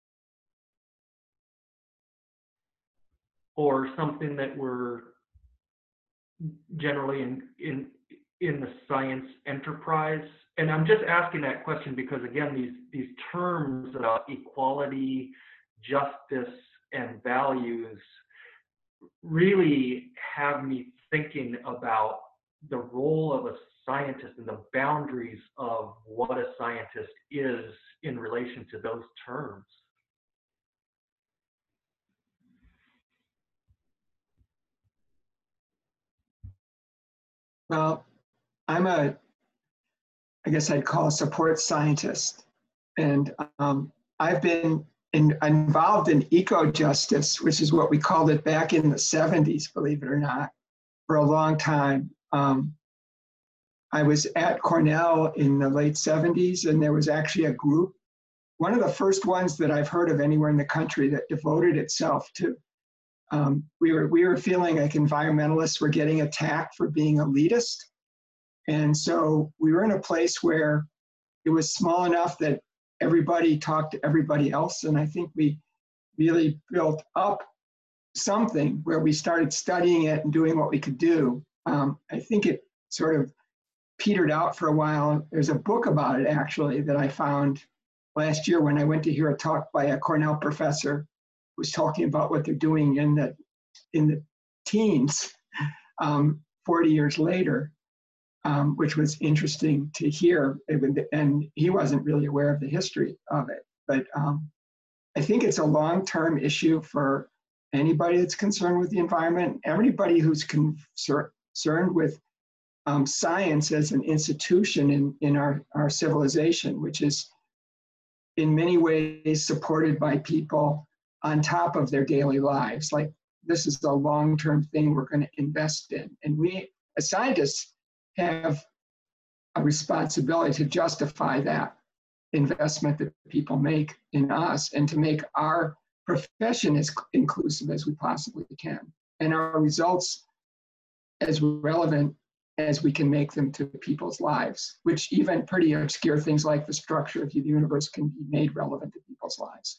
Or something that we're generally in the science enterprise? And I'm just asking that question because, again, these terms about equality, justice, and values really have me thinking about the role of a scientist and the boundaries of what a scientist is in relation to those terms. Well, I'm I guess I'd call a support scientist. And I've been involved in eco-justice, which is what we called it back in the 70s, believe it or not, for a long time. I was at Cornell in the late 70s, and there was actually a group, one of the first ones that I've heard of anywhere in the country, that devoted itself to we were feeling like environmentalists were getting attacked for being elitist. And so we were in a place where it was small enough that everybody talked to everybody else. And I think we really built up something where we started studying it and doing what we could do. I think it sort of petered out for a while. There's a book about it actually that I found last year when I went to hear a talk by a Cornell professor who was talking about what they're doing in the teens 40 years later, which was interesting to hear. And he wasn't really aware of the history of it. But I think it's a long-term issue for anybody that's concerned with the environment, everybody who's concerned with science as an institution in our civilization, which is in many ways supported by people on top of their daily lives. Like, this is a long-term thing we're going to invest in. And we, as scientists, have a responsibility to justify that investment that people make in us and to make our profession as inclusive as we possibly can, and our results as relevant as we can make them to people's lives, which even pretty obscure things like the structure of the universe can be made relevant to people's lives.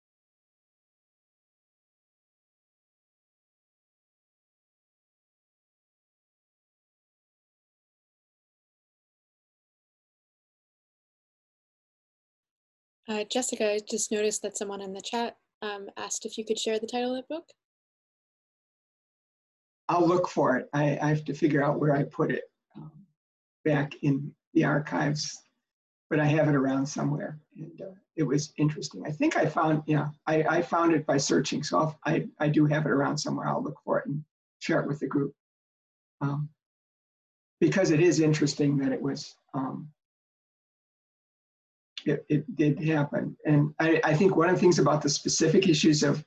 Jessica, I just noticed that someone in the chat asked if you could share the title of the book. I'll look for it. I have to figure out where I put it back in the archives, but I have it around somewhere. And it was interesting. I think I found, I found it by searching. So I do have it around somewhere. I'll look for it and share it with the group. Because it is interesting that it was, it did happen. And I think one of the things about the specific issues of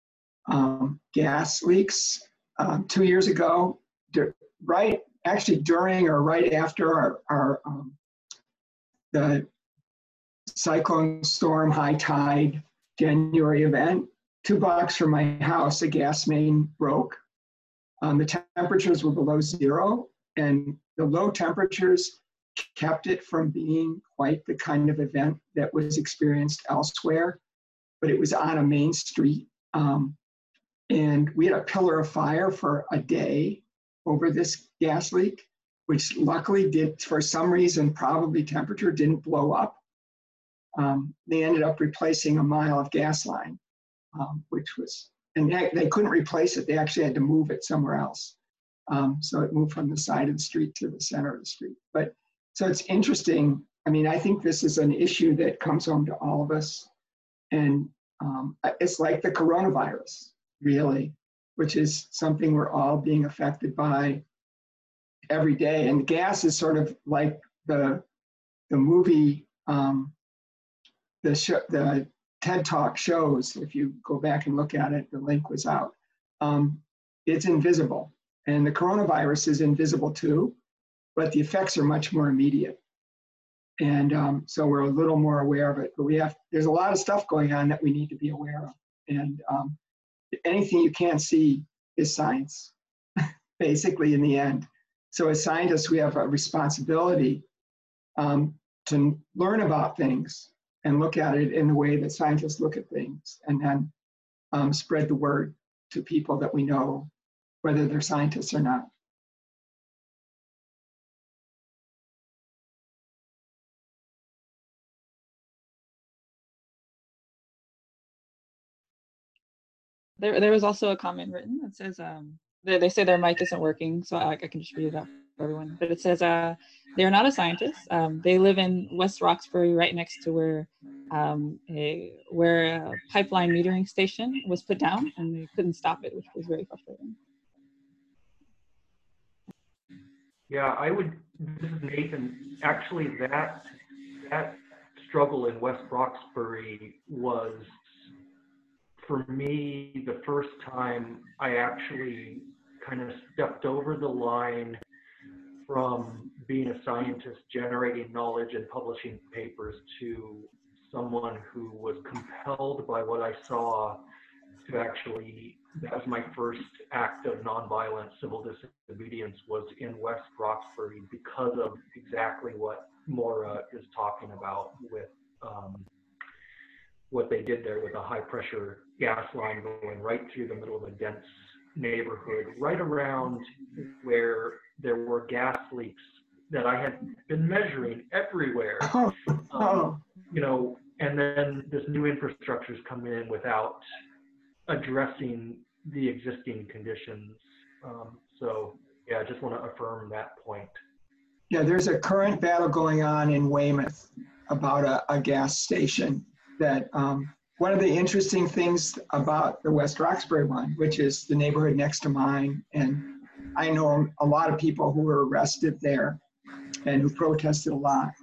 gas leaks 2 years ago, actually during or right after our the cyclone storm high tide January event, 2 blocks from my house, a gas main broke. The temperatures were below zero, and the low temperatures kept it from being quite the kind of event that was experienced elsewhere, but it was on a main street. And we had a pillar of fire for a day over this gas leak, which luckily did, for some reason, probably temperature, didn't blow up. They ended up replacing a mile of gas line, which was, and they couldn't replace it. They actually had to move it somewhere else. So it moved from the side of the street to the center of the street. But so it's interesting. I mean, I think this is an issue that comes home to all of us. And it's like the coronavirus, really, which is something we're all being affected by every day. And gas is sort of like the movie, the TED Talk shows. If you go back and look at it, the link was out. It's invisible. And the coronavirus is invisible too, but the effects are much more immediate. And so we're a little more aware of it, but there's a lot of stuff going on that we need to be aware of. And anything you can't see is science, basically, in the end. So as scientists, we have a responsibility to learn about things and look at it in the way that scientists look at things, and then spread the word to people that we know, whether they're scientists or not. There was also a comment written that says, they say their mic isn't working, so I can just read it out for everyone. But it says, they are not a scientist. They live in West Roxbury, right next to where a pipeline metering station was put down, and they couldn't stop it, which was very frustrating. Yeah, this is Nathan. Actually, that struggle in West Roxbury was, for me, the first time I actually kind of stepped over the line from being a scientist generating knowledge and publishing papers to someone who was compelled by what I saw to actually, that was my first act of nonviolent civil disobedience, was in West Roxbury, because of exactly what Maura is talking about with what they did there with a high pressure gas line going right through the middle of a dense neighborhood, right around where there were gas leaks that I had been measuring everywhere. You know, and then this new infrastructure's come in without addressing the existing conditions. So yeah, I just want to affirm that point. Yeah, there's a current battle going on in Weymouth about a gas station that one of the interesting things about the West Roxbury one, which is the neighborhood next to mine, and I know a lot of people who were arrested there and who protested a lot,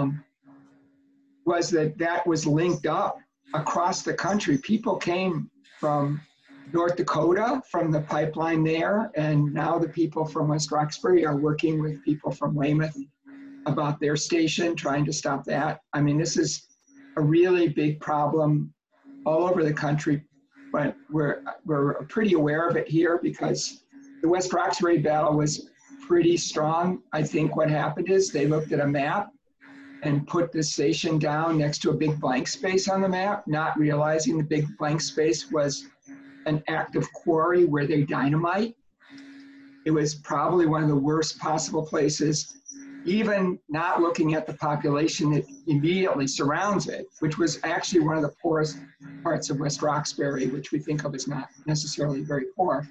was that was linked up across the country. People came from North Dakota, from the pipeline there, and now the people from West Roxbury are working with people from Weymouth about their station, trying to stop that. I mean, this is a really big problem all over the country, but we're pretty aware of it here because the West Roxbury battle was pretty strong. I think what happened is they looked at a map and put the station down next to a big blank space on the map, not realizing the big blank space was an active quarry where they dynamite. It was probably one of the worst possible places, even not looking at the population that immediately surrounds it, which was actually one of the poorest parts of West Roxbury, which we think of as not necessarily very poor.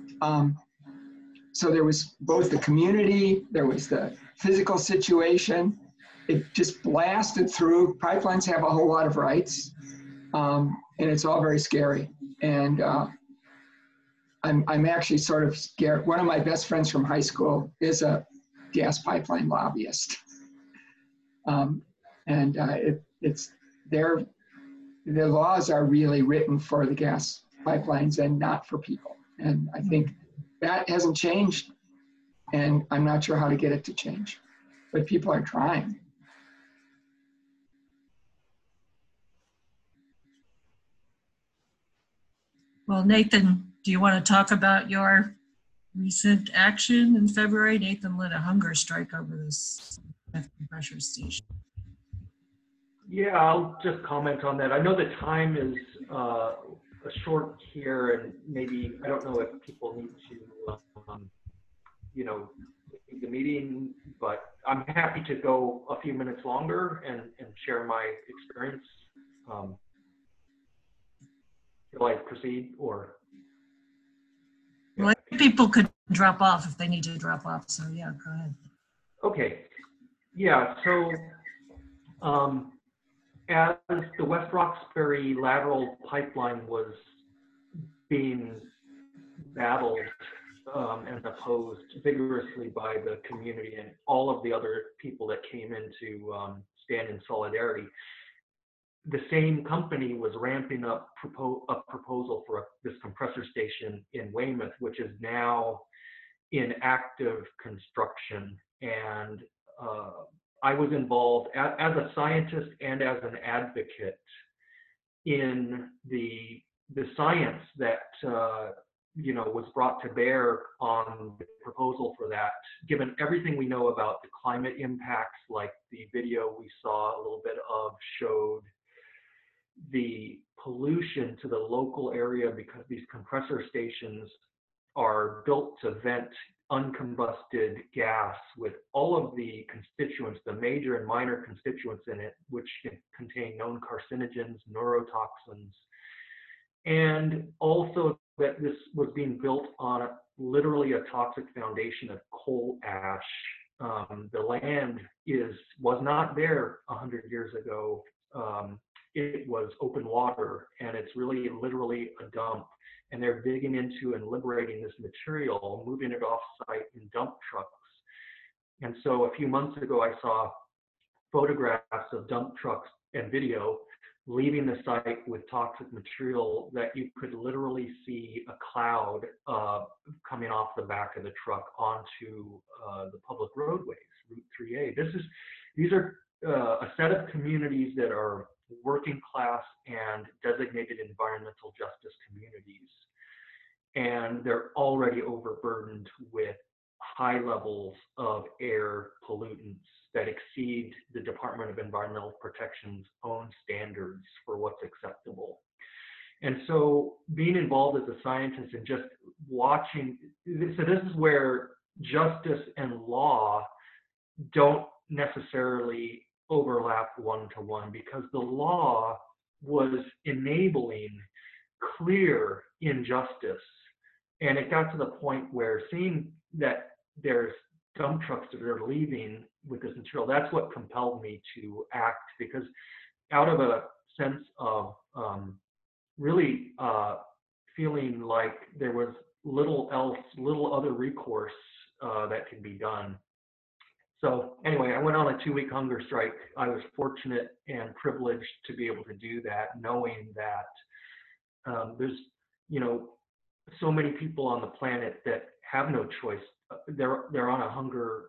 So there was both the community, there was the physical situation. It just blasted through. Pipelines have a whole lot of rights, and it's all very scary. And I'm actually sort of scared. One of my best friends from high school is a gas pipeline lobbyist. It's the laws are really written for the gas pipelines and not for people. And I think that hasn't changed, and I'm not sure how to get it to change, but people are trying. Well, Nathan, do you want to talk about your recent action in February? Nathan led a hunger strike over this pressure station. Yeah, I'll just comment on that. I know the time is short here, and maybe, I don't know if people need to, you know, leave the meeting, but I'm happy to go a few minutes longer and share my experience. Will I proceed, or? Well, I think people could drop off if they need to drop off, so yeah, go ahead. Okay, yeah, so as the West Roxbury lateral pipeline was being battled and opposed vigorously by the community and all of the other people that came in to stand in solidarity, the same company was ramping up a proposal for this compressor station in Weymouth, which is now in active construction. And I was involved as a scientist and as an advocate in the science that you know, was brought to bear on the proposal for that, given everything we know about the climate impacts, like the video we saw a little bit of showed the pollution to the local area, because these compressor stations are built to vent uncombusted gas with all of the constituents, the major and minor constituents in it, which contain known carcinogens, neurotoxins, and also that this was being built on literally a toxic foundation of coal ash. The land was not there 100 years ago. It was open water, and it's really literally a dump. And they're digging into and liberating this material, moving it off site in dump trucks. And so a few months ago, I saw photographs of dump trucks and video leaving the site with toxic material that you could literally see a cloud coming off the back of the truck onto the public roadways, Route 3A. These are a set of communities that are working class and designated environmental justice communities. And they're already overburdened with high levels of air pollutants that exceed the Department of Environmental Protection's own standards for what's acceptable. And so being involved as a scientist and just watching, so this is where justice and law don't necessarily overlap one-to-one, because the law was enabling clear injustice. And it got to the point where seeing that there's dump trucks that are leaving with this material, that's what compelled me to act, because out of a sense of really feeling like there was little other recourse that could be done. So anyway, I went on a 2-week hunger strike. I was fortunate and privileged to be able to do that, knowing that there's, so many people on the planet that have no choice. They're on a hunger,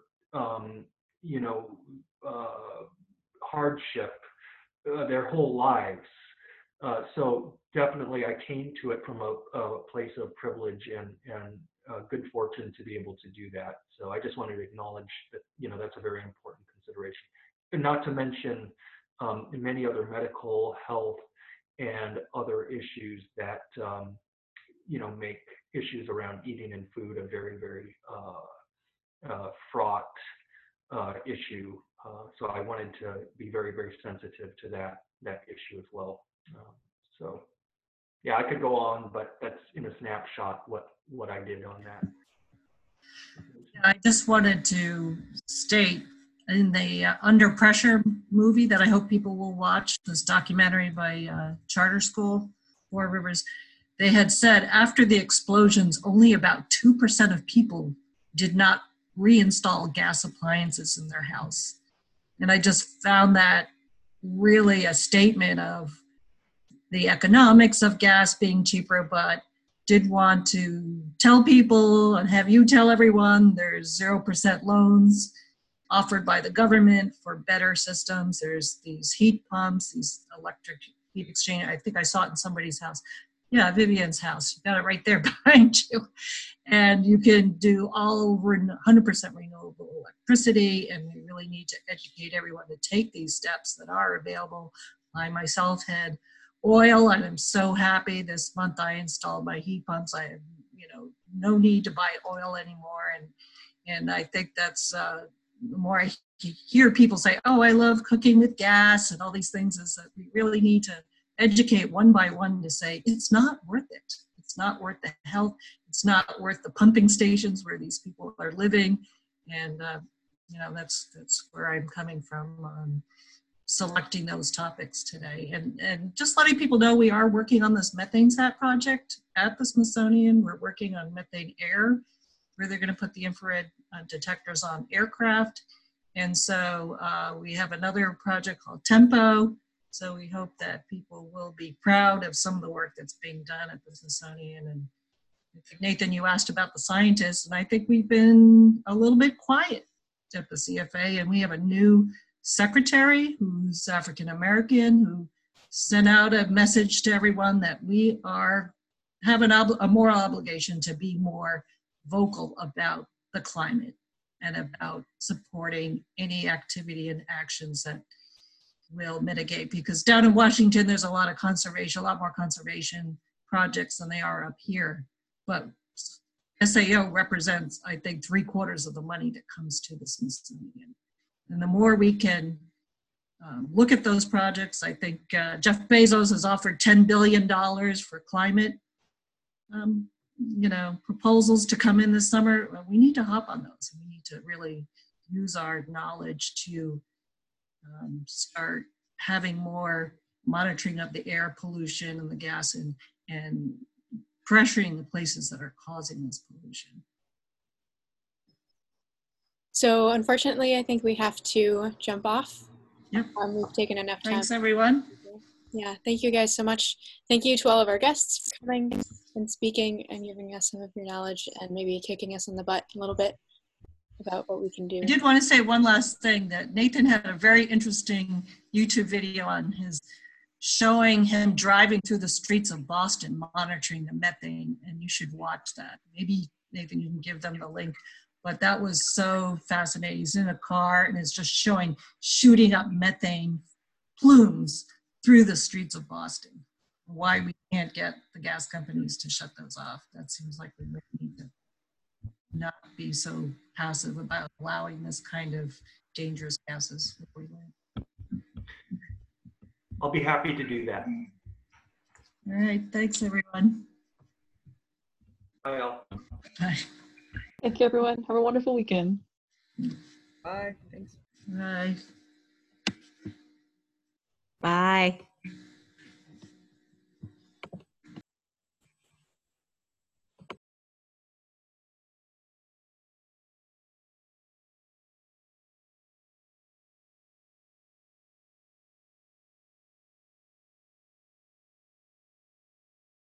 hardship their whole lives. So definitely I came to it from a place of privilege and good fortune to be able to do that. So I just wanted to acknowledge that, that's a very important consideration. And not to mention many other medical, health, and other issues that, make issues around eating and food a very, very fraught issue. So I wanted to be very, very sensitive to that issue as well. So yeah, I could go on, but that's in a snapshot what I did on that. I just wanted to state in the Under Pressure movie that I hope people will watch, this documentary by Charter School, Four Rivers, they had said after the explosions, only about 2% of people did not reinstall gas appliances in their house. And I just found that really a statement of the economics of gas being cheaper, but did want to tell people and have you tell everyone there's 0% loans offered by the government for better systems. There's these heat pumps, these electric heat exchanger. I think I saw it in somebody's house. Yeah, Vivian's house. You got it right there behind you. And you can do all over 100% renewable electricity, and we really need to educate everyone to take these steps that are available. I myself had oil, and I'm so happy this month I installed my heat pumps. I have, no need to buy oil anymore. And I think that's, the more I hear people say, oh, I love cooking with gas and all these things, is that we really need to educate one by one to say, it's not worth it. It's not worth the health. It's not worth the pumping stations where these people are living. And, that's where I'm coming from. Selecting those topics today, and just letting people know we are working on this MethaneSat project at the Smithsonian. We're working on methane air, where they're going to put the infrared detectors on aircraft. And so we have another project called Tempo. So we hope that people will be proud of some of the work that's being done at the Smithsonian. And Nathan, you asked about the scientists, and I think we've been a little bit quiet at the CFA, and we have a new secretary who's African American, who sent out a message to everyone that we have a moral obligation to be more vocal about the climate and about supporting any activity and actions that will mitigate. Because down in Washington, there's a lot more conservation projects than they are up here. But SAO represents, I think, 3/4 of the money that comes to the Smithsonian. And the more we can look at those projects, I think Jeff Bezos has offered $10 billion for climate, proposals to come in this summer. Well, we need to hop on those. We need to really use our knowledge to start having more monitoring of the air pollution and the gas and pressuring the places that are causing this pollution. So unfortunately, I think we have to jump off. Yep. We've taken enough time. Thanks, everyone. Yeah, thank you guys so much. Thank you to all of our guests for coming and speaking and giving us some of your knowledge and maybe kicking us in the butt a little bit about what we can do. I did want to say one last thing, that Nathan had a very interesting YouTube video on his showing him driving through the streets of Boston, monitoring the methane, and you should watch that. Maybe Nathan, you can give them the link, but that was so fascinating. He's in a car and it's just shooting up methane plumes through the streets of Boston. Why we can't get the gas companies to shut those off. That seems like we really need to not be so passive about allowing this kind of dangerous gases. I'll be happy to do that. All right, thanks everyone. Bye all. Bye. Thank you, everyone. Have a wonderful weekend. Bye. Thanks. Bye. Bye.